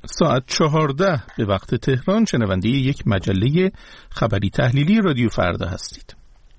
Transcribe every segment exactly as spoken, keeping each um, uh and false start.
ساعت چهارده به وقت تهران شنونده یک مجله خبری تحلیلی رادیو فردا هستید.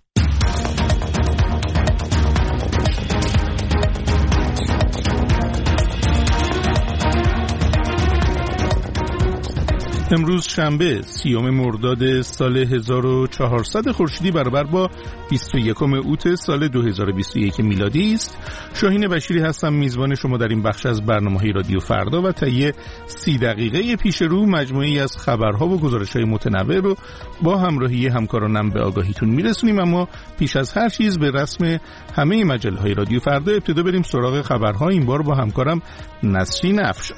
امروز شنبه سیوم مرداد سال هزار و چهارصد خورشیدی برابر با بیست و یکم اوت سال دو هزار و بیست و یک میلادی است. شاهین بشیری هستم، میزبان شما در این بخش از برنامه‌های رادیو فردا و طی سی دقیقه پیش رو مجموعه‌ای از خبرها و گزارش‌های متنوع رو با همراهی همکارانم به آگاهیتون میرسونیم. اما پیش از هر چیز به رسم همه مجله‌های رادیو فردا ابتدا بریم سراغ خبرها، این بار با همکارم نسرین افشار.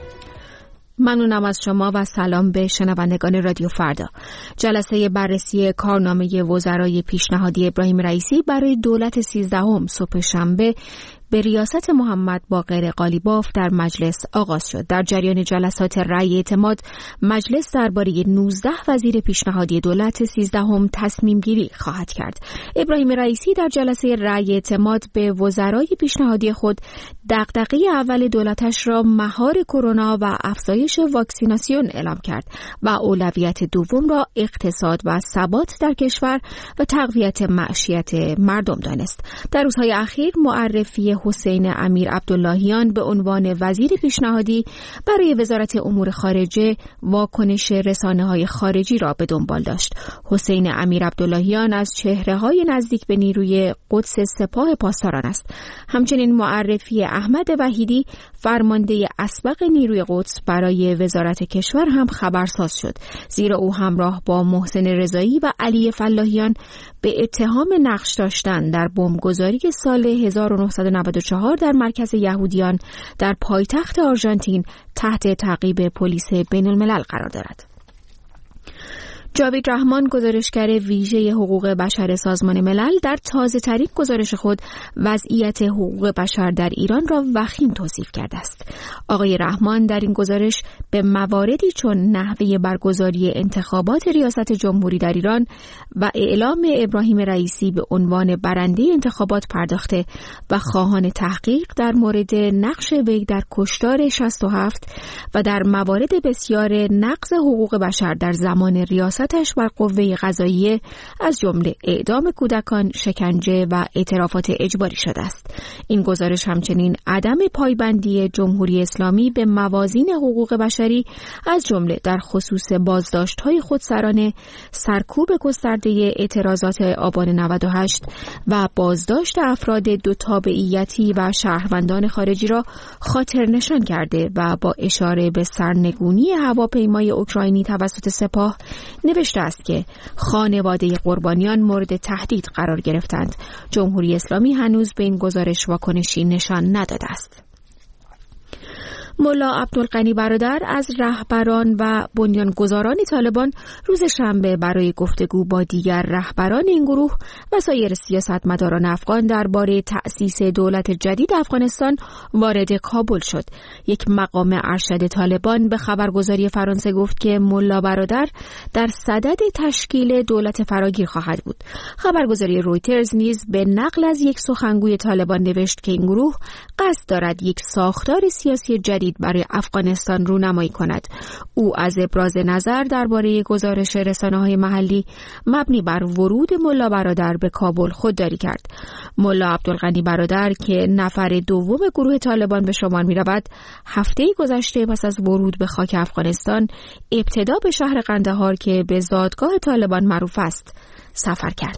ممنونم از شما و سلام به شنوندگان رادیو فردا. جلسه بررسی کارنامه وزرای پیشنهادی ابراهیم رئیسی برای دولت سیزدهم صبح شنبه به ریاست محمد باقر قالیباف در مجلس آغاز شد. در جریان جلسات رأی اعتماد، مجلس درباره نوزده وزیر پیشنهادی دولت سیزدهم تصمیم گیری خواهد کرد. ابراهیم رئیسی در جلسه رأی اعتماد به وزرای پیشنهادی خود دغدغه اول دولتش را مهار کرونا و افزایش واکسیناسیون اعلام کرد و اولویت دوم را اقتصاد و ثبات در کشور و تقویت معیشت مردم دانست. در روزهای اخیر معرفی حسین امیر عبداللهیان به عنوان وزیر پیشنهادی برای وزارت امور خارجه واکنش رسانه‌های خارجی را به دنبال داشت. حسین امیر عبداللهیان از چهره‌های نزدیک به نیروی قدس سپاه پاسداران است. همچنین معرفی احمد وحیدی فرمانده اسبق نیروی قدس برای وزارت کشور هم خبرساز شد، زیرا او همراه با محسن رضایی و علی فلاحیان به اتهام نقش داشتن در بمبگذاری سال هزار و نهصد و نود و چهار در مرکز یهودیان در پایتخت آرژانتین تحت تعقیب پلیس بین الملل قرار دارد. جاوید رحمان، گزارشگر ویژه حقوق بشر سازمان ملل، در تازه‌ترین گزارش خود وضعیت حقوق بشر در ایران را وخیم توصیف کرده است. آقای رحمان در این گزارش به مواردی چون نحوه برگزاری انتخابات ریاست جمهوری در ایران و اعلام ابراهیم رئیسی به عنوان برنده انتخابات پرداخته و خواهان تحقیق در مورد نقش وی در کشتار شصت و هفت و در موارد بسیار نقض حقوق بشر در زمان ریاست بر قوه قضاییه از جمله اعدام کودکان، شکنجه و اعترافات اجباری شده است. این گزارش همچنین عدم پایبندی جمهوری اسلامی به موازین حقوق بشری از جمله در خصوص بازداشت‌های خودسرانه، سرکوب گسترده اعتراضات آبان نود و هشت و بازداشت افراد دو تابعیتی و شهروندان خارجی را خاطر نشان کرده و با اشاره به سرنگونی هواپیمای اوکراینی توسط سپاه نوشته است که خانواده قربانیان مورد تهدید قرار گرفتند. جمهوری اسلامی هنوز به این گزارش واکنشی نشان نداده است. ملا عبدالغنی برادر از رهبران و بنیانگذاران طالبان روز شنبه برای گفتگو با دیگر رهبران این گروه و سایر سیاستمداران افغان درباره تأسیس دولت جدید افغانستان وارد کابل شد. یک مقام ارشد طالبان به خبرگزاری فرانسه گفت که ملا برادر در صدد تشکیل دولت فراگیر خواهد بود. خبرگزاری رویترز نیز به نقل از یک سخنگوی طالبان نوشت که این گروه قصد دارد یک ساختار سیاسی جدید برای افغانستان رونمایی کند. او از ابراز نظر درباره گزارش رسانه‌های محلی مبنی بر ورود ملا برادر به کابل خودداری کرد. ملا عبدالغنی برادر که نفر دوم گروه طالبان به شمار می‌رود، هفته گذشته پس از ورود به خاک افغانستان ابتدا به شهر قندهار که به زادگاه طالبان معروف است سفر کرد.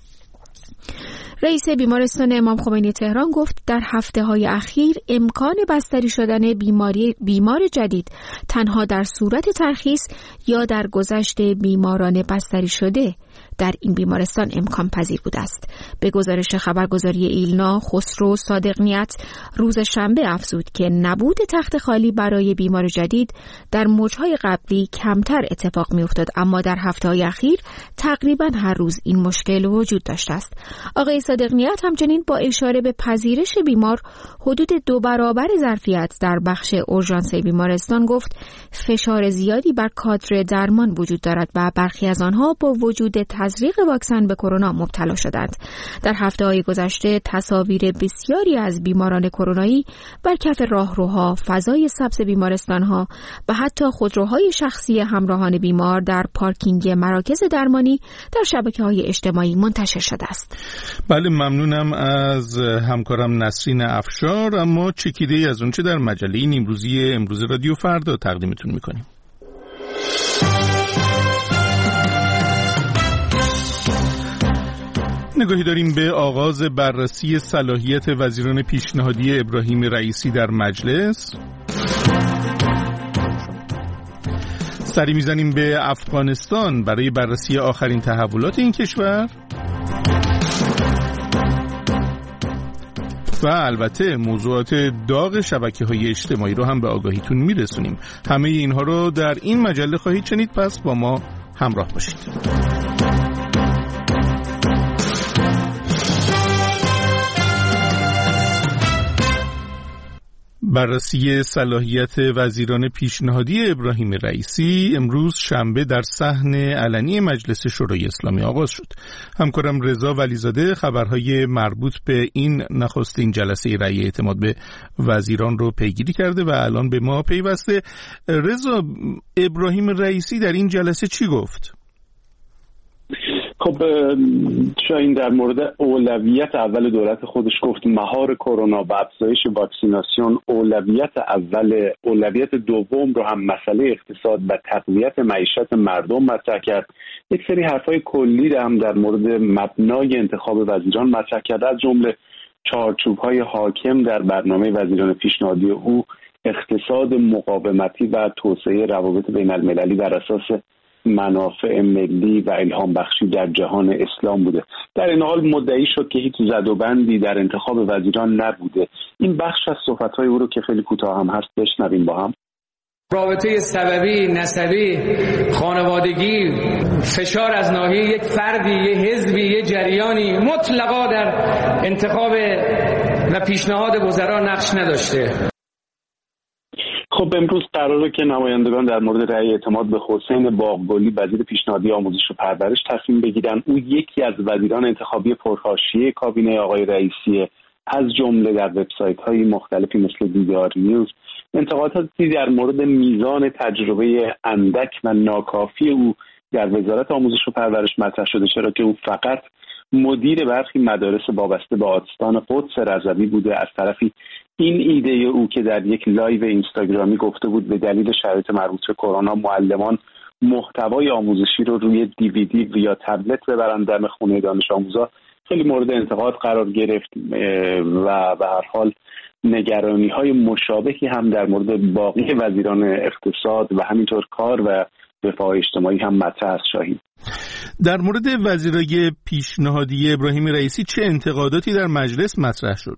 رئیس بیمارستان امام خمینی تهران گفت در هفته‌های اخیر امکان بستری شدن بیماری بیمار جدید تنها در صورت ترخیص یا در گذشت بیماران بستری شده در این بیمارستان امکان پذیر بوده است. به گزارش خبرگزاری ایلنا، خسرو صادق نیت روز شنبه افزود که نبود تخت خالی برای بیمار جدید در موجهای قبلی کمتر اتفاق می افتاد، اما در هفته‌های اخیر تقریبا هر روز این مشکل وجود داشته است. آقای صادق نیت همچنین با اشاره به پذیرش بیمار حدود دو برابر ظرفیت در بخش اورژانس بیمارستان گفت فشار زیادی بر کادر درمان وجود دارد و برخی از آنها با وجود تزریق واکسن به کرونا مبتلا شدند. در هفته‌های گذشته تصاویر بسیاری از بیماران کرونایی بر کف راهروها، فضای سبز بیمارستان‌ها و حتی خودروهای شخصی همراهان بیمار در پارکینگ مراکز درمانی در شبکه‌های اجتماعی منتشر شده است. بله، ممنونم از همکارم نسرین افشار. اما چکیده‌ای از اونچه در مجله نیمروزی امروز رادیو فردا تقدیمتون می‌کنیم. نگاهی داریم به آغاز بررسی صلاحیت وزیران پیشنهادی ابراهیم رئیسی در مجلس. سری میزنیم به افغانستان برای بررسی آخرین تحولات این کشور و البته موضوعات داغ شبکه‌های اجتماعی رو هم به آگاهیتون میرسونیم. همه اینها رو در این مجله خواهید شنید، پس با ما همراه باشید. بررسی صلاحیت وزیران پیشنهادی ابراهیم رئیسی امروز شنبه در صحن علنی مجلس شورای اسلامی آغاز شد. همکارم رضا ولیزاده خبرهای مربوط به این نخستین جلسه رأی اعتماد به وزیران رو پیگیری کرده و الان به ما پیوسته. رضا، ابراهیم رئیسی در این جلسه چی گفت؟ خب شاید در مورد اولویت اول دولت خودش گفت مهار کرونا و افزایش واکسیناسیون اولویت اول، اولویت دوم رو هم مسئله اقتصاد و تقویت معیشت مردم مطرح کرد. یک سری حرفای کلی هم در مورد مبنای انتخاب وزیران مطرح کرد، از جمله چارچوب‌های حاکم در برنامه وزیران پیشنهادی او اقتصاد مقاومتی و توسعه روابط بین المللی بر اساس منافع ملی و الهام بخشی در جهان اسلام بوده. در این حال مدعی شد که هیچ زد و بندی در انتخاب وزیران نبوده. این بخش از صحبت‌های او رو که خیلی کوتاه هم هست بشنویم با هم. رابطه سببی، نسبی، خانوادگی، فشار از ناحیه یک فردی، یک حزبی، یک جریانی مطلقا در انتخاب و پیشنهاد وزرا نقش نداشته. خب امروز قراره که نمایندگان در مورد رأی اعتماد به حسین باغگلی وزیر پیشنهادی آموزش و پرورش تصمیم بگیرن. او یکی از وزیران انتخابی پرحاشیه کابینه آقای رئیسی، از جمله در وبسایت‌های مختلفی مثل دیدار نیوز انتقاداتی در مورد میزان تجربه اندک و ناکافی او در وزارت آموزش و پرورش مطرح شده، چرا که او فقط مدیر برخی مدارس وابسته به آستان قدس رضوی بوده. از طرفی این ایده او که در یک لایو اینستاگرامی گفته بود به دلیل شرایط مربوط به کرونا معلمان محتوای آموزشی رو روی دیویدی یا تبلت ببرن دم خونه دانش آموزا، خیلی مورد انتقاد قرار گرفت و به هر حال نگرانی‌های مشابهی هم در مورد باقی وزیران اقتصاد و همینطور کار و دفاع اجتماعی هم مطرح است. شاهین، در مورد وزیرای پیشنهادی ابراهیم رئیسی چه انتقاداتی در مجلس مطرح شد؟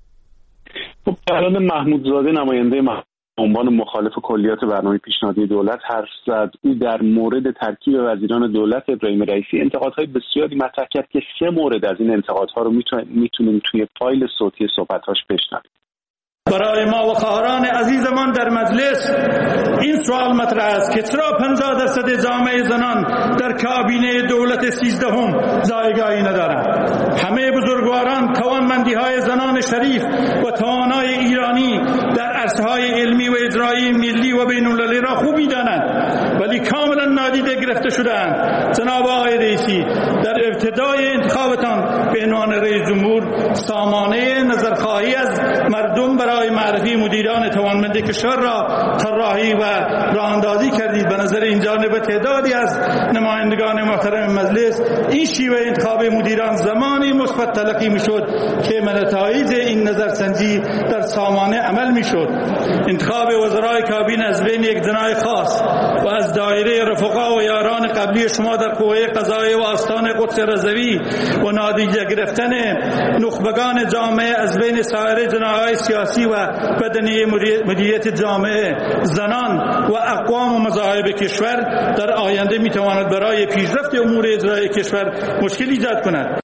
خب الان محمودزاده نماینده عنوان مخالف کلیات برنامه پیشنهادی دولت حرف زد. او در مورد ترکیب وزیران دولت ابراهیم رئیسی انتقادهای بسیاری مطرح کرد که سه مورد از این انتقادها رو میتونیم توی فایل صوتی صحبت‌هاش بشنویم. برای ما و خواهران عزیزمان در مجلس این سوال مطرح است که چرا پنجاه درصد جامعه زنان در کابینه دولت سیزدهم جایگاهی ندارند؟ همه بزرگواران توانمندی‌های زنان شریف و توانای ایرانی در عرصه‌های علمی و اجرایی ملی و بین‌المللی را خوب می‌دانند، ولی کاملا نادیده گرفته شده‌اند. جناب آقای رئیسی، در ابتدای انتخابتان به عنوان رئیس جمهور سامانه نظرخواهی از مردم برای معرفی مدیران توانمند کشور را طراحی و راهاندازی کردید. به نظر این جانب تعدادی از نمایندگان محترم مجلس این شیوه انتخاب مدیران زمانی مثبت تلقی میشد که نتایج این نظرسنجی در سامانه عمل میشد. انتخاب وزرای کابینه از بین یک جناح خاص و از دایره رفقا و یاران قبلی شما در قوه قضاییه و آستان قدس رضوی و نادیده گرفتن نخبگان جامعه از بین سایر جناح‌های سیاسی و بدنه مدیریت جامعه، زنان و اقوام و مذاهب کشور در آینده میتواند برای پیشرفت امور اجرایی کشور مشکل ایجاد کند.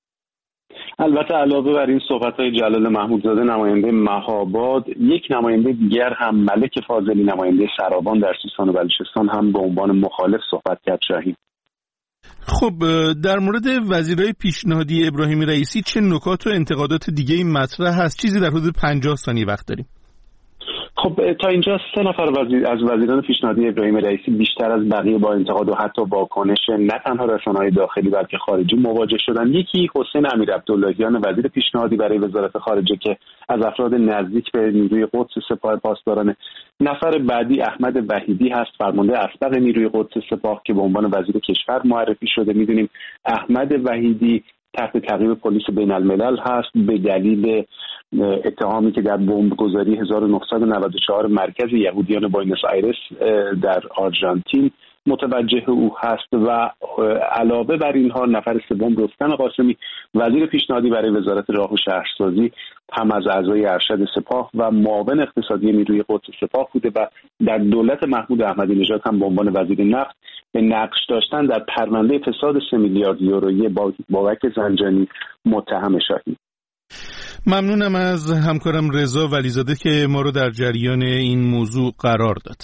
البته علاوه بر این صحبت‌های جلال محمودزاده نماینده مهاباد، یک نماینده دیگر هم ملک فاضلی نماینده سرابان در سیستان و بلوچستان هم به عنوان مخالف صحبت کرد. شاهین، خب در مورد وزیرای پیشنهادی ابراهیم رئیسی چه نکات و انتقادات دیگه این مطرح هست؟ چیزی در حدود پنجاه ثانیه وقت داریم. خب تا اینجا سه نفر وزیر از وزیران پیشنهادی ابراهیم رئیسی بیشتر از بقیه با انتقاد و حتی واکنش نه تنها رسانه‌های داخلی بلکه خارجی مواجه شدن. یکی حسین امیرعبداللهیان وزیر پیشنهادی برای وزارت خارجه که از افراد نزدیک به نیروی قدس سپاه پاسداران. نفر بعدی احمد وحیدی هست، فرمانده اسبق نیروی قدس سپاه که به عنوان وزیر کشور معرفی شده. می‌دونیم احمد وحیدی تحت تعقیب پلیس بین الملل هست به دلیل اتهامی که در بمبگذاری هزار و نهصد و نود و چهار مرکز یهودیان بوئنوس آیرس در آرژانتین متوجه او هست. و علاوه بر اینها نفر سوم رستم قاسمی وزیر پیشنهادی برای وزارت راه و شهرسازی هم از اعضای ارشد سپاه و معاون اقتصادی نیروی قدس سپاه بوده و در دولت محمود احمدی نژاد هم به عنوان وزیر نفت به نقش داشتن در پرونده فساد سه میلیارد یورویی بابک زنجانی متهم شاهین. ممنونم از همکارم رضا ولیزاده که ما رو در جریان این موضوع قرار داد.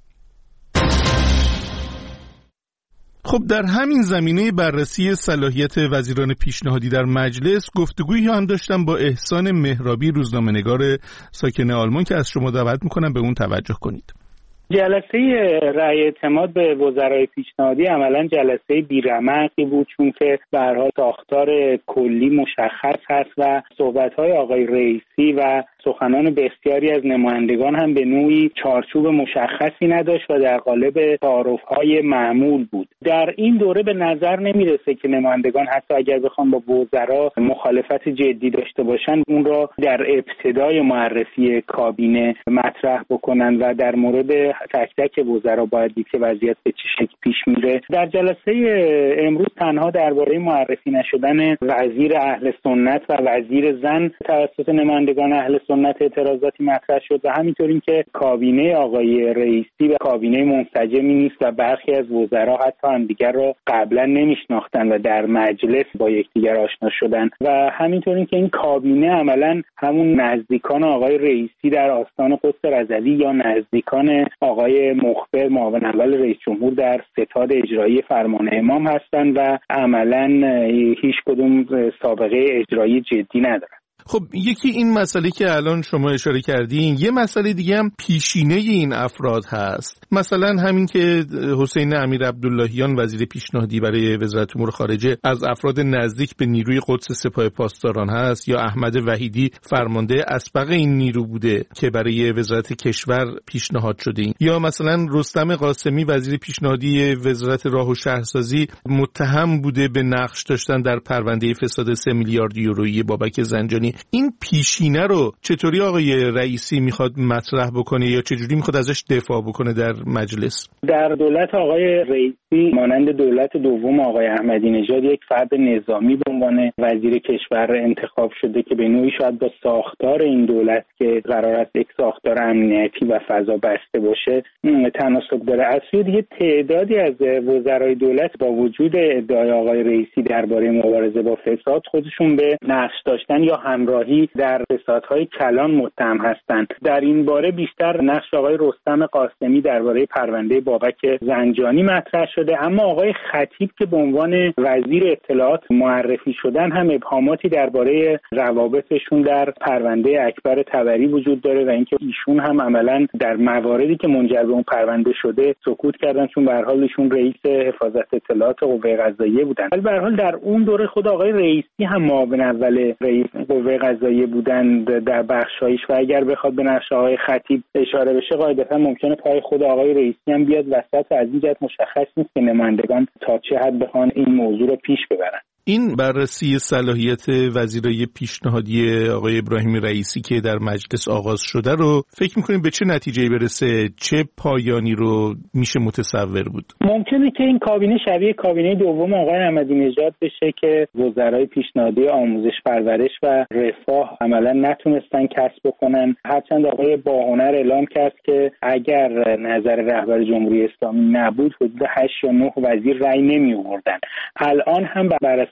خب در همین زمینه بررسی صلاحیت وزیران پیشنهادی در مجلس گفتگویی هم داشتم با احسان مهرابی روزنامه‌نگار ساکن آلمان که از شما دعوت میکنم به اون توجه کنید. جلسه رأی اعتماد به وزرای پیشنهادی عملاً جلسه بی‌رمقی بود، چون که به هر حال ساختار کلی مشخص هست و صحبت‌های آقای رئیسی و سخنان بسیاری از نمایندگان هم به نوعی چارچوب مشخصی نداشت و در قالب تعارف‌های معمول بود. در این دوره به نظر نمی‌رسه که نمایندگان حتی اگر بخوان با وزرا مخالفت جدی داشته باشن اون را در ابتدای معرفی کابینه مطرح بکنن و در مورد تک تک وزرا باید دید که وضعیت به چه شکل پیش میره. در جلسه امروز تنها درباره معرفی نشدن وزیر اهل سنت و وزیر زن توسط نمایندگان اهل سنت اعتراضاتی مطرح شد و همینطور این که کابینه آقای رئیسی و کابینه منسجمی نیست و برخی از وزرا حتی هم دیگر را قبلا نمیشناختن و در مجلس با یکدیگر آشنا شدن و همینطور این که این کابینه عملا همون نزدیکان آقای رئیسی در آستان قدس رضوی یا نزدیکان آقای مخبر معاون اول رئیس جمهور در ستاد اجرایی فرمان امام هستند و عملاً هیچ کدوم سابقه اجرایی جدی ندارند. خب یکی این مسئله که الان شما اشاره کردین، یه مسئله دیگه هم پیشینه این افراد هست. مثلا همین که حسین امیرعبداللهیان وزیر پیشنهادی برای وزارت امور خارجه از افراد نزدیک به نیروی قدس سپاه پاسداران هست، یا احمد وحیدی فرمانده اسبق این نیرو بوده که برای وزارت کشور پیشنهاد شده این. یا مثلا رستم قاسمی وزیر پیشنهادی وزارت راه و شهرسازی متهم بوده به نقش داشتن در پرونده فساد سه میلیارد یورویی بابک زنجانی. این پیشینه رو چطوری آقای رئیسی میخواد مطرح بکنه یا چجوری میخواد ازش دفاع بکنه در مجلس؟ در دولت آقای رئیسی مانند دولت دوم آقای احمدی نژاد یک فرد نظامی به عنوان وزیر کشور انتخاب شده که به نوعی شاید با ساختار این دولت که قرار است یک ساختار امنیتی و فضا بسته باشه تناسب داره. از سوی دیگه تعدادی از وزرای دولت با وجود ادعای آقای رئیسی درباره مبارزه با فساد خودشون به نقش داشتن یا همراهی در فسادهای کلان متهم هستند. در این باره بیشتر نقش آقای رستم قاسمی درباره پرونده بابک زنجانی مطرح شده، اما آقای خطیب که به عنوان وزیر اطلاعات معرفی شدن هم ابهاماتی درباره روابطشون در پرونده اکبر طبری وجود داره و اینکه ایشون هم عملاً در مواردی که منجر به اون پرونده شده سکوت کردن، چون به هر حال ایشون رئیس حفاظت اطلاعات قوه قضاییه بودن. ولی به هر حال در اون دوره خود آقای رئیسی هم معاون اول رئیس قوه قضاییه بودن در بخشایش و اگر بخواد به نقش آقای خطیب اشاره بشه قاعدتا ممکنه پای خود آقای رئیسی هم بیاد وسط و از این جهت مشخص نیست که نمایندگان تا چه حد بخوان این موضوع رو پیش ببرن. این بررسی صلاحیت وزیرای پیشنهادی آقای ابراهیم رئیسی که در مجلس آغاز شده رو فکر می‌کنید به چه نتیجه‌ای برسه؟ چه پایانی رو میشه متصور بود؟ ممکنه که این کابینه شبیه کابینه دوم آقای احمدی نژاد بشه که وزرای پیشنهادی آموزش پرورش و رفاه عملاً نتونستن کسب بکنن، هرچند آقای باهنر اعلام کرد که اگر نظر رهبر جمهوری اسلامی نبود حدود هشت یا نه وزیر رأی نمی‌آوردن. الان هم بر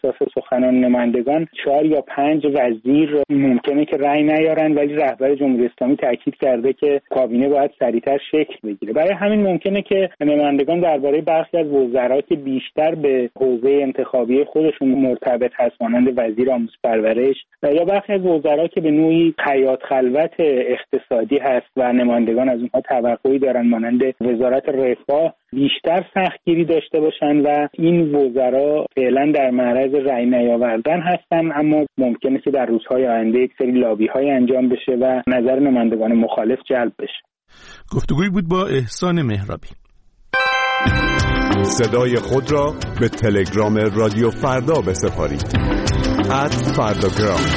اساس سخنان نمایندگان چهار یا پنج وزیر ممکنه که رأی نیارن، ولی رهبر جمهوری اسلامی تاکید کرده که کابینه باید سریعتر شکل بگیره. برای همین ممکنه که نمایندگان درباره برخی از وزرا که بیشتر به حوزه انتخابی خودشون مرتبط هست مانند وزیر آموزش پرورش یا برخی از وزرا که به نوعی حیات خلوت اقتصادی هست و نمایندگان از اونها توقعی دارن مانند وزارت رفاه بیشتر سختگیری داشته باشن و این وزرا فعلا در معرض رأی نیاوردن هستن، اما ممکنه که در روزهای آینده یک سری لابی‌های انجام بشه و نظر نمایندگان مخالف جلب بشه. گفتگویی بود با احسان مهرابی. صدای خود را به تلگرام رادیو فردا بسپارید. ات فرداگرام.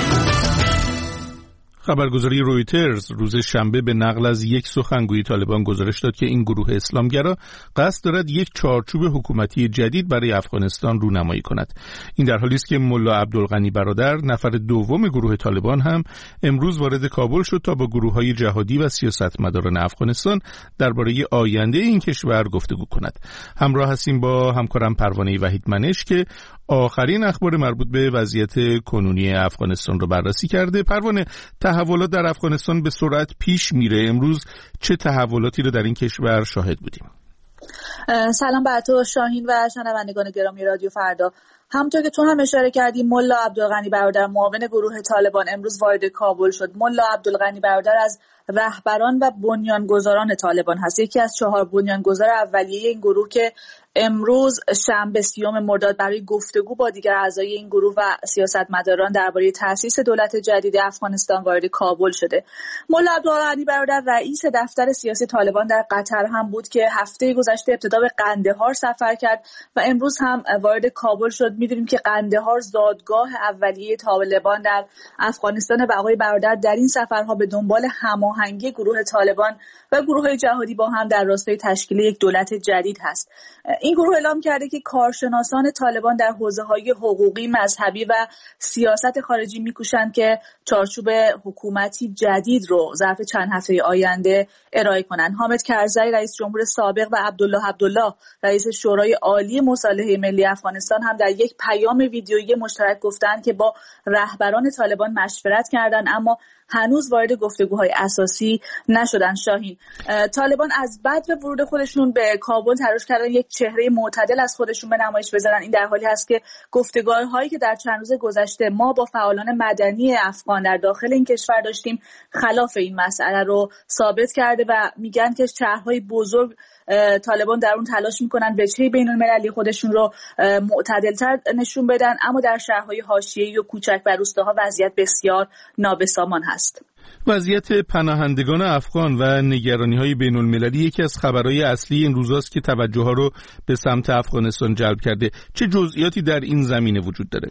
خبرگزاری رویترز روز شنبه به نقل از یک سخنگوی طالبان گزارش داد که این گروه اسلامگرا قصد دارد یک چارچوب حکومتی جدید برای افغانستان رونمایی کند. این در حالی است که ملا عبدالغنی برادر، نفر دوم گروه طالبان، هم امروز وارد کابل شد تا با گروه‌های جهادی و سیاستمداران افغانستان درباره آینده این کشور گفتگو کند. همراه هستیم با همکارم پروانه وحید منش که آخرین اخبار مربوط به وضعیت کنونی افغانستان رو بررسی کرده. پروانه، تحولات در افغانستان به سرعت پیش میره. امروز چه تحولاتی رو در این کشور شاهد بودیم؟ سلام بر تو شاهین و شنوندگان گرامی رادیو فردا. همونطور که تو هم اشاره کردی، ملا عبدالغنی برادر، معاون گروه طالبان، امروز وارد کابل شد. ملا عبدالغنی برادر از رهبران و بنیانگذاران طالبان هست، یکی از چهار بنیانگذار اولیه این گروه که امروز شنبه سیوم مرداد برای گفتگو با دیگر اعضای این گروه و سیاستمداران درباره تأسیس دولت جدید افغانستان وارد کابل شده. ملا عبدالغنی برادر رئیس دفتر سیاسی طالبان در قطر هم بود که هفته گذشته ابتدا به قندهار سفر کرد و امروز هم وارد کابل شد. می‌دونیم که قندهار زادگاه اولیه طالبان در افغانستان و آقای برادر در این سفرها به دنبال هماهنگی گروه طالبان و گروه‌های جهادی با هم در راستای تشکیل یک دولت جدید هست. این گروه اعلام کرده که کارشناسان طالبان در حوزه‌های حقوقی، مذهبی و سیاست خارجی می‌کوشند که چارچوب حکومتی جدید رو ظرف چند هفته آینده ارائه کنند. حامد کرزی رئیس جمهور سابق و عبدالله عبدالله رئیس شورای عالی مصالحه ملی افغانستان هم در یک پیام ویدیویی مشترک گفتند که با رهبران طالبان مشورت کردند اما هنوز وارد گفتگوهای اساسی نشدن. شاهین، طالبان از بعد به ورود خودشون به کابل تلاش کردن یک چهره معتدل از خودشون به نمایش بذارن. این در حالی هست که گفتگوهایی که در چند روز گذشته ما با فعالان مدنی افغان در داخل این کشور داشتیم خلاف این مسئله رو ثابت کرده و میگن که شهرهای بزرگ طالبان در اون تلاش میکنن وجهه بین المللی خودشون رو معتدلتر نشون بدن، اما در شهرهای حاشیه‌ای و کوچک و روستاها وضعیت بسیار نابسامان هست. وضعیت پناهندگان افغان و نگرانی‌های بین المللی یکی از خبرهای اصلی این روزاست که توجه‌ها رو به سمت افغانستان جلب کرده. چه جزئیاتی در این زمینه وجود داره؟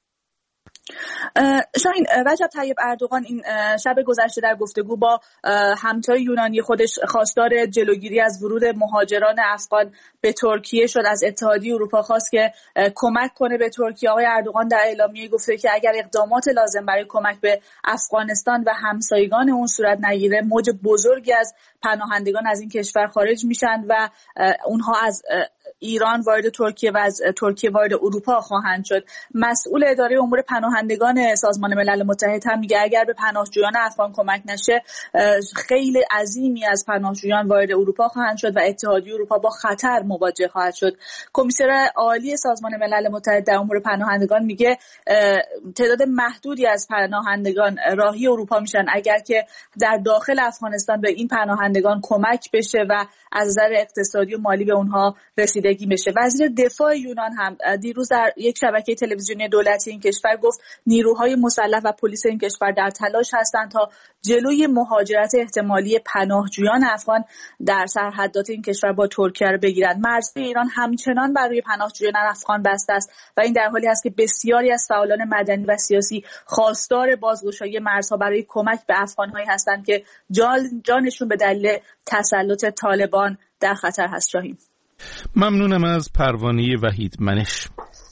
شاهین، رجب طیب اردوغان این شب گذشته در گفتگو با همتای یونانی خودش خواستار جلوگیری از ورود مهاجران افغان به ترکیه شد. از اتحادیه اروپا خواست که کمک کنه به ترکیه. آقای اردوغان در اعلامیه گفته که اگر اقدامات لازم برای کمک به افغانستان و همسایگان اون صورت نگیره، موج بزرگی از پناهندگان از این کشور خارج میشن و اونها از ایران وارد ترکیه و از ترکیه وارد اروپا خواهند شد. مسئول اداره امور پناهندگان سازمان ملل متحد هم میگه اگر به پناهجویان افغان کمک نشه، خیلی عظیمی از پناهجویان وارد اروپا خواهند شد و اتحادیه اروپا با خطر مواجه خواهد شد. کمیسر عالی سازمان ملل متحد در امور پناهندگان میگه تعداد محدودی از پناهندگان راهی اروپا میشن اگر که در داخل افغانستان به این پناهندگان کمک بشه و از نظر اقتصادی و مالی به اونها رسیدگی بشه. وزیر دفاع یونان هم دیروز در یک شبکه تلویزیونی دولتی این کشور گفت نیروهای مسلح و پلیس این کشور در تلاش هستند تا جلوی مهاجرت احتمالی پناهجویان افغان در سرحدات این کشور با ترکیه رو بگیرند. مرزهای ایران همچنان برای پناهجویان افغان بسته است و این در حالی است که بسیاری از فعالان مدنی و سیاسی خواستار بازگشایی مرزها برای کمک به افغان‌هایی هستند که جان جانشون به دلیل تسلط طالبان در خطر هست. شاهین، ممنونم از پروانه وحید منش.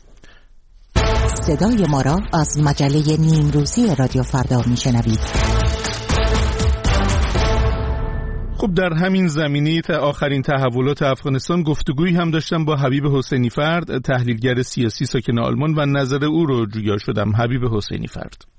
صدای ما را از مجله نیمروزی رادیو فردا میشنوید. خب در همین زمینه تا آخرین تحولات افغانستان گفتگویی هم داشتم با حبیب حسینی فرد، تحلیلگر سیاسی ساکن آلمان، و نظر او رو جویا شدم. حبیب حسینی فرد: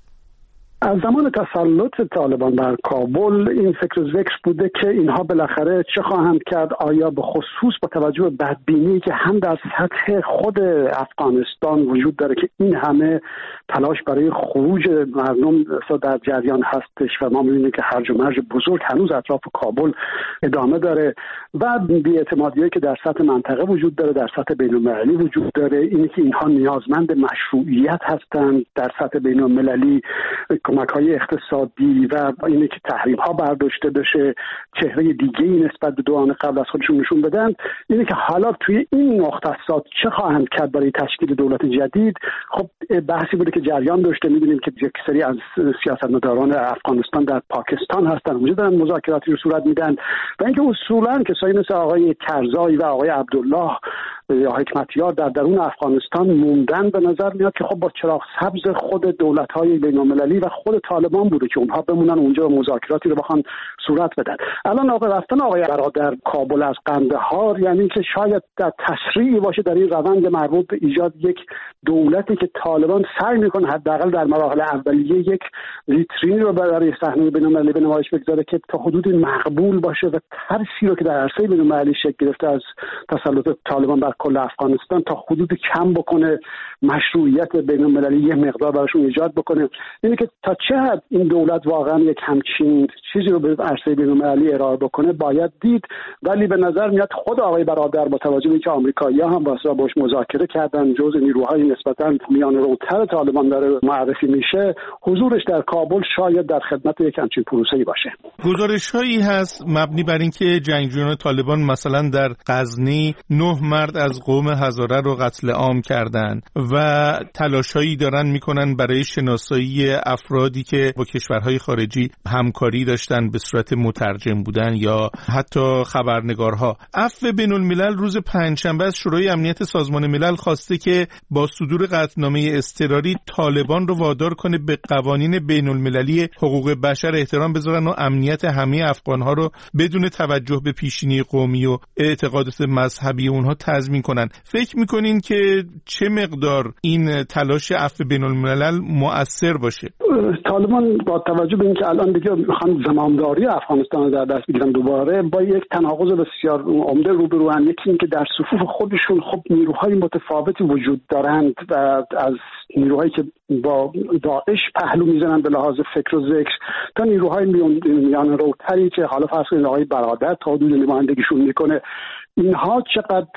از زمان تسلط طالبان بر کابل این فکر و ذکر بوده که اینها بالاخره چه خواهند کرد، آیا به خصوص با توجه به بدبینی که هم در سطح خود افغانستان وجود داره که این همه تلاش برای خروج مردم در جریان هستش و ما می‌بینیم که هرج و مرج بزرگ هنوز اطراف کابل ادامه داره و بی‌اعتمادی‌ای که در سطح منطقه وجود داره، در سطح بین‌المللی وجود داره، اینه که اینها نیازمند مشروعیت هستند در سطح بین‌المللی، کمک‌های اقتصادی و اینه که تحریم‌ها برداشته بشه، چهره دیگه‌ای نسبت به دوران قبل از خودشون نشون بدن. اینه که حالا توی این مختصات چه خواهند کرد برای تشکیل دولت جدید. خب بحثی بوده که جریان داشته، می‌بینیم که یک سری از سیاستمداران افغانستان در پاکستان هستن، اونجا دارن مذاکراتی رو صورت میدن و اینکه اصولاً کسایی مثل آقای کرزایی و آقای عبدالله یا حکمتیار در درون افغانستان موندن، به نظر میاد که خب با چراغ سبز خود دولت‌های بین‌المللی و خود طالبان بوده که اونها بمونن اونجا مذاکراتی رو بخوان صورت بدن. الان آقای رفتن آقای برادر کابل از قندهار یعنی که شاید در تسریعی باشه در این روند مربوط به ایجاد یک دولتی که طالبان سعی میکنه حداقل در مراحل اولیه یک ویترین رو برای صحنه بین‌المللی به نمایش بگذاره که تا حدودی مقبول باشه و ترسی رو که در عرصه بین‌المللی شکل گرفته از تسلط طالبان بر کل افغانستان تا حدودی کم بکنه، مشروعیت بین‌المللی یه مقدار براشون ایجاد بکنه. اینه که تا چه حد این دولت واقعا یک همچین چیزی رو به عرصه بین‌المللی ارائه بکنه باید دید، ولی به نظر میاد خود آقای برادر با توجه به اینکه آمریکایی‌ها هم واسه باش مذاکره کردن، جزء نیروهای نسبتاً میانه‌روتر طالبان داره معرفی میشه، حضورش در کابل شاید در خدمت یک همچین پروسه‌ای باشه. گزارش‌هایی هست مبنی بر اینکه جنگجویان طالبان مثلا در غزنی نه مرد از قوم هزاره رو قتل عام کردن و تلاش‌هایی دارن میکنن برای شناسایی افرادی که با کشورهای خارجی همکاری داشتن به صورت مترجم بودن یا حتی خبرنگارها. عفو بین‌الملل روز پنجشنبه از شورای امنیت سازمان ملل خواسته که با صدور قطعنامه اضطراری طالبان رو وادار کنه به قوانین بین‌المللی حقوق بشر احترام بذارن و امنیت همه افغان‌ها رو بدون توجه به پیشینی قومی و اعتقادات مذهبی اونها تضمین کنن. فکر میکنین که چه مقدار این تلاش عفو بین‌الملل مؤثر باشه؟ طالبان با توجه به اینکه الان دیگه میخوان زمامداری افغانستان رو در دست بگیرن دوباره، با یک تناقض بسیار عمده روبرو هستند. یکی اینکه در صفوف خودشون خب نیروهای متفاوتی وجود دارند و از نیروهایی که با داعش پهلو میزنن به لحاظ فکر و ذکر تا نیروهای میان روتری که حالا فرض کنید آقای برادر تا حدود نمایندگیشون میکنه، اینها چقدر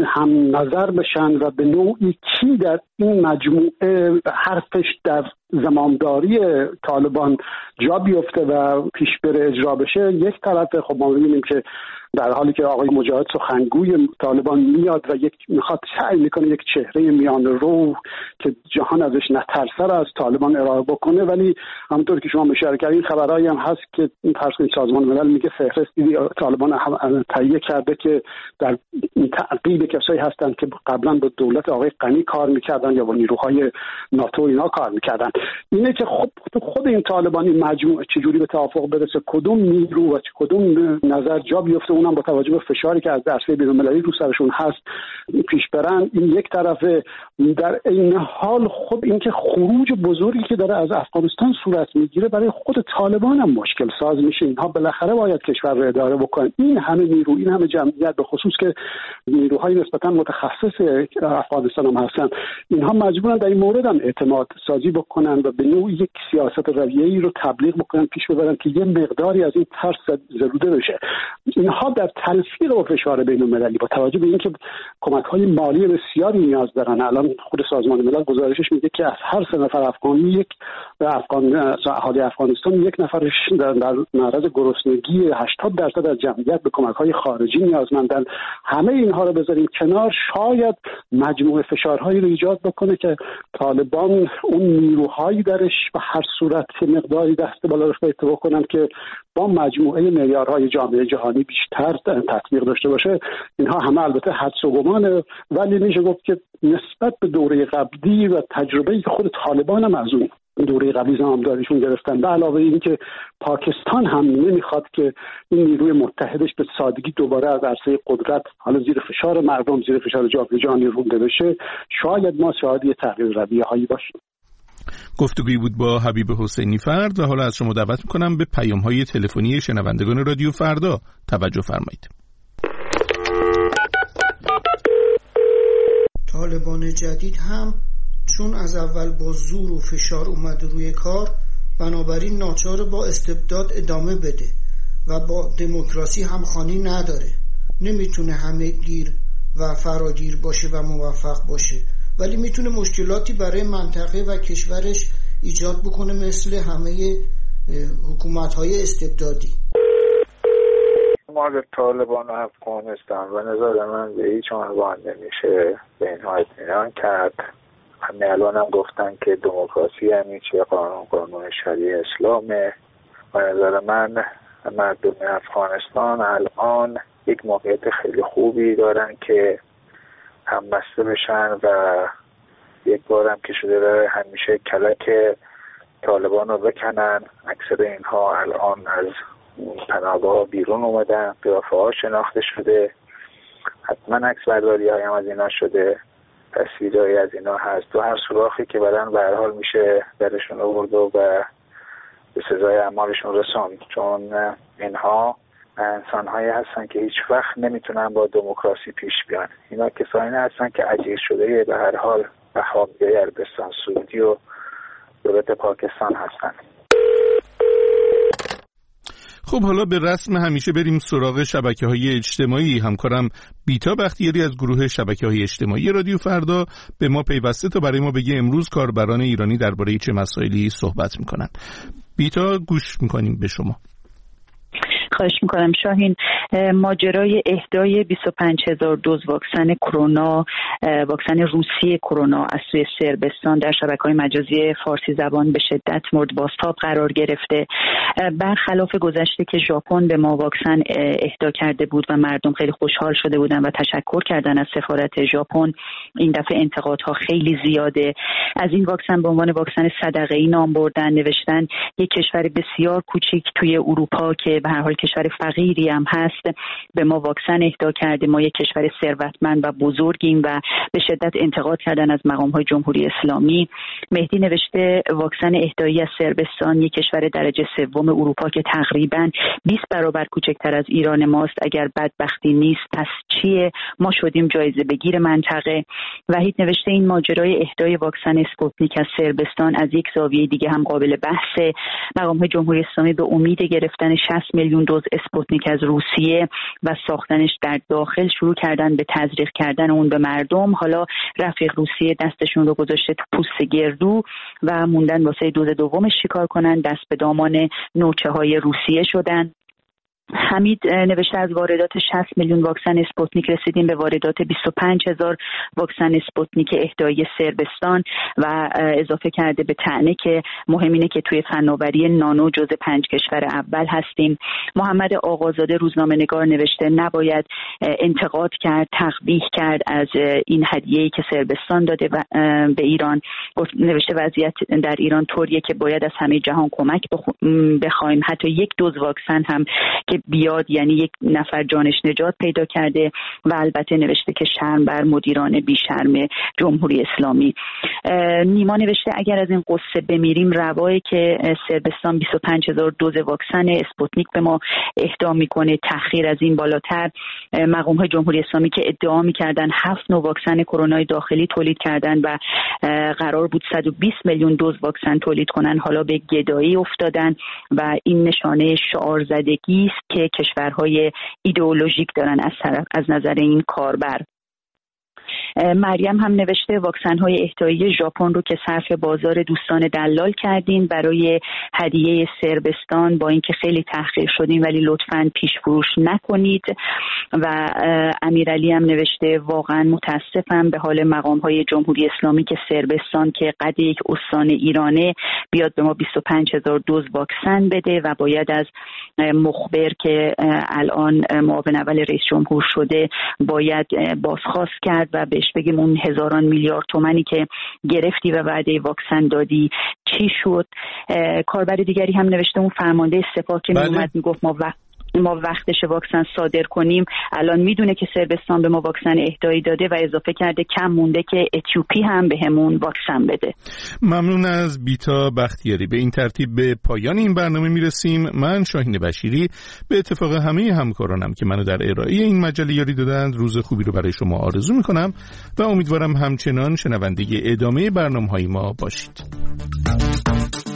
هم نظر بشن و به نوعی کی در این مجموعه حرفش در زمامداری طالبان جا بیفته و پیش بره اجرا بشه. یک طرف خب ما می‌بینیم که در حالی که آقای مجاهد سخنگوی طالبان میاد و یک میخواد سعی میکنه یک چهره میان رو که جهان ازش نترسه از طالبان ارائه بکنه، ولی همونطور که شما اشاره کردین خبرایی هم هست که فرض کنید سازمان ملل میگه فهرستی طالبان تهیه کرده که در تعقیب کسایی هستن که قبلا با دولت آقای غنی کار میکردن یا با نیروهای ناتو اینا کار میکردن. اینه که خب خود این طالبان این مجموعه چجوری به توافق برسه، کدوم نیرو و کدوم نظر جا بیفته، اونم با توجه به فشاری که از عرصه بین‌المللی رو سرشون هست پیش برن. این یک طرفه. در این حال خب اینکه خروج بزرگی که داره از افغانستان صورت میگیره برای خود طالبان هم مشکل ساز میشه. اینها بالاخره باید کشور رو اداره بکنن. این همه نیرو، این همه جمعیت، به خصوص که نیروهای نسبتا متخصص افغانستان هم هستن، اینها مجبورن در این مورد هم اعتماد سازی بکنن و به نوعی یک سیاست رویه‌ای رو تبلیغ بکنن، پیش ببرن که یه مقداری از این ترس زدوده بشه. اینها در تلفیق و فشار بین‌المللی با توجه به اینکه کمک‌های مالی بسیاری نیاز دارن، الان خود سازمان ملل گزارشش میگه که از هر سه نفر افغانی یک افغان اهالی افغانستان یک نفرش در معرض گرسنگی، هشتاد درصد از جمعیت به کمک‌های خارجی نیازمندن. همه اینها رو بذاریم کنار، شاید مجموعه فشارهایی رو ایجاد بکنه که طالبان اون نیروهایی درش به هر صورت مقداری دست بالا رفته بکنن که با مجموعه معیارهای جامعه جهانی بیشتر تطبیق داشته باشه. اینها همه البته حدس و گمانه، ولی میشه گفت که نسبت به دوره قبلی و تجربه‌ای که خود طالبان هم از اون دوره قبلی زمامداریشون گرفتن. به علاوه این که پاکستان هم نمیخواد که این نیروی متحدش به سادگی دوباره از عرصه قدرت حالا زیر فشار مردم، زیر فشار جامعه جهانی رونده بشه. شاید ما شاهد یه تغییر رویه هایی باشیم. گفتگویی بود با حبیب حسینی فرد و حالا از شما دعوت میکنم به پیام های تلفنی شنوندگان رادیو فردا توجه فرمایید. طالبان جدید هم چون از اول با زور و فشار اومد روی کار، بنابراین ناچار با استبداد ادامه بده و با دموکراسی همخوانی نداره. نمیتونه همه گیر و فراگیر باشه و موفق باشه، ولی میتونه مشکلاتی برای منطقه و کشورش ایجاد بکنه مثل همه حکومت‌های استبدادی. مال طالبان و افغانستان و نظر من به هیچ عنوان نمیشه به اینها اطمینان کرد. همین الان هم گفتن که دموکراسی همین چیه، قانون قانون شریع اسلامه و نظر من مردم افغانستان الان یک موقعیت خیلی خوبی دارن که هم بسته بشن و یک بار هم که شده راه همیشه کلک طالبان رو بکنن. اکثر اینها الان از پناهگاه بیرون اومدن، قیافه ها شناخته شده، حتما عکس برداری های هم از اینا شده، تصویرهایی از اینا هست و هر سوراخی که بدن به هر حال میشه درشون آورد و به سزای اعمالشون رسوند، چون اینها انسان‌هایی هستن که هیچ وقت نمیتونن با دموکراسی پیش بیان. اینا کسانی هستن که اجیر شده به هر حال وهابیای عربستان سعودی و دولت پاکستان هستن. خب حالا به رسم همیشه بریم سراغ شبکه‌های اجتماعی. همکارم بیتا بختیاری از گروه شبکه‌های اجتماعی رادیو فردا به ما پیوسته تا برای ما بگه امروز کاربران ایرانی درباره چه مسائلی صحبت میکنن. بیتا گوش میکنیم به شما. خواهش میکنم شاهین. ماجرای اهدای بیست و پنج هزار دوز واکسن کرونا، واکسن روسی کرونا از سوی صربستان در شبکه‌های مجازی فارسی زبان به شدت مورد بازتاب قرار گرفته. برخلاف گذشته که ژاپن به ما واکسن اهدا کرده بود و مردم خیلی خوشحال شده بودن و تشکر کردن از سفارت ژاپن، این دفعه انتقادها خیلی زیاده. از این واکسن به عنوان واکسن صدقه‌ای نام بردن، نوشتن یک کشور بسیار کوچیک توی اروپا که به هر حال کشور فقیری هم هست به ما واکسن اهدا کرده، ما یک کشور ثروتمند و بزرگیم و به شدت انتقاد کردن از مقام‌های جمهوری اسلامی. مهدی نوشته واکسن اهدایی از صربستان، یک کشور درجه سوم اروپا که تقریباً بیست برابر کوچکتر از ایران ماست، اگر بدبختی نیست پس چیه؟ ما شدیم جایزه بگیر منطقه. وحید نوشته این ماجرای اهدای واکسن اسپوتنیک از صربستان از یک زاویه دیگه هم قابل بحثه. مقام‌های جمهوری اسلامی به امید گرفتن شصت میلیون دوز اسپوتنیک از روسیه و ساختنش در داخل شروع کردن به تزریق کردن اون به مردم. حالا رفیق روسیه دستشون رو گذاشته تو پوست گردو و موندن واسه دوز دومش چیکار کنن، دست به دامان نوچه های روسیه شدن. حمید نوشته از واردات شصت میلیون واکسن اسپوتنیک رسیدیم به واردات بیست و پنج هزار واکسن اسپوتنیک اهدای صربستان و اضافه کرده به طعنه که مهم اینه که توی فناوری نانو جزو پنج کشور اول هستیم. محمد آقازاده روزنامه‌نگار نوشته نباید انتقاد کرد، تقبیح کرد از این هدیه‌ای که صربستان داده به ایران. نوشته وضعیت در ایران طوریه که باید از همه جهان کمک بخوایم، حتی یک دوز واکسن هم که بیاد یعنی یک نفر جانش نجات پیدا کرده. و البته نوشته که شرم بر مدیران بیشرم جمهوری اسلامی. نیما نوشته اگر از این قصه بمیریم روایه که صربستان بیست و پنج هزار دوز واکسن اسپوتنیک به ما اهدا میکنه، تأخیر از این بالاتر. مقام‌های جمهوری اسلامی که ادعا میکردن هفت نوع واکسن کرونا داخلی تولید کردن و قرار بود صد و بیست میلیون دوز واکسن تولید کنن، حالا به گدایی افتادن و این نشانه شعارزدگی است که کشورهای ایدئولوژیک دارن از طرف از نظر این کاربر. مریم هم نوشته واکسن‌های اهدایی ژاپن رو که صرف بازار دوستان دلال کردین برای هدیه صربستان، با اینکه خیلی تحقیر شدین ولی لطفاً پیش فروش نکنید. و امیرعلی هم نوشته واقعاً متاسفم به حال مقام‌های جمهوری اسلامی که صربستان که قد یک استان ایرانه بیاد به ما بیست و پنج هزار دوز واکسن بده و باید از مخبر که الان معاون اول رئیس جمهور شده باید بازخواست کرد و و بهش بگیم اون هزاران میلیارد تومانی که گرفتی و وعده واکسن دادی چی شد. کاربر دیگری هم نوشته اون فرمانده سپاه که بله. میومد میگفت ما وقت ما وقتش واکسن صادر کنیم، الان میدونه که صربستان به ما واکسن اهدایی داده و اضافه کرده کم مونده که اتیوپی هم به همون واکسن بده. ممنون از بیتا بختیاری. به این ترتیب به پایان این برنامه میرسیم. من شاهین بشیری به اتفاق همه همکارانم که منو در ارائه این مجله یاری دادند روز خوبی رو برای شما آرزو میکنم و امیدوارم همچنان شنونده ادامه برنامه‌های ما باشید.